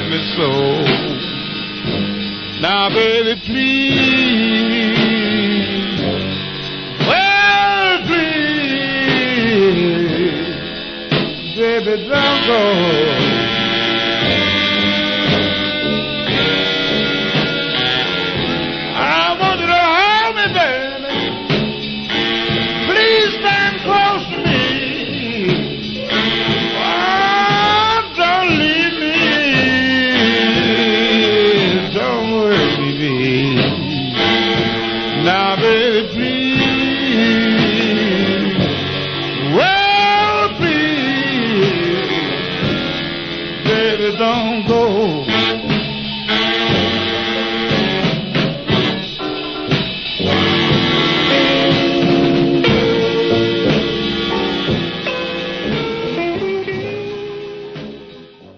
me so. Now, baby, please, well, please, baby, don't go. I want you to hold me, baby. Please stand close to me. Oh, don't leave me. Don't worry me, baby. Now, baby, please. Well, please, baby, don't go.